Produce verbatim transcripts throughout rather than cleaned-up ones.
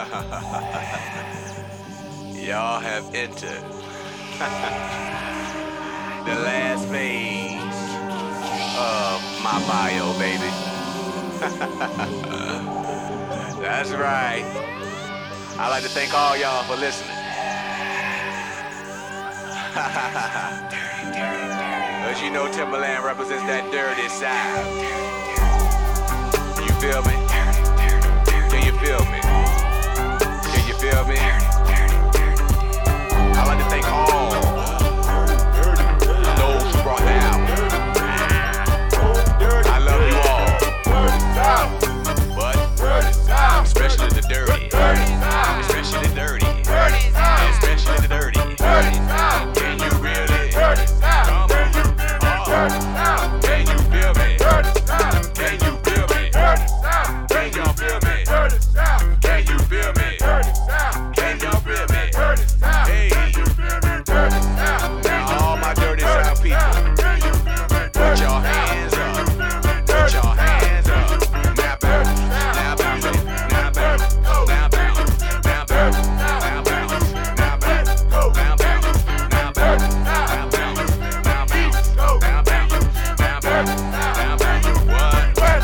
Y'all have entered the last phase of my bio, baby. That's right. I'd like to thank all y'all for listening. As you know, Timbaland represents that dirty side. You feel me? Can you feel me? Can you feel me? I'd like to thank all those who brought the album. I love you all. But especially the dirty. Especially the dirty. Especially the dirty. Can you really? Come on. Can you feel me? Can you feel me? Can y'all feel me? Can you feel me? Can y'all feel me? Hey, now all my dirty South people, put your hands up. Put your hands up. Now bounce, now bounce, now bounce, now bounce, now bounce, now bounce, now bounce, now bounce, now bounce, now bounce, now bounce, now bounce, now bounce, now bounce. What?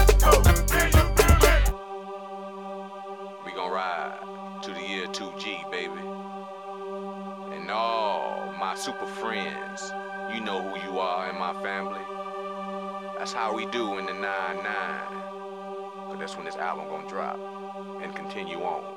We gon' ride to the year two G, baby. And all my super friends, you know who you are in my family. That's how we do in the nine nine. Cause that's when this album gonna drop and continue on.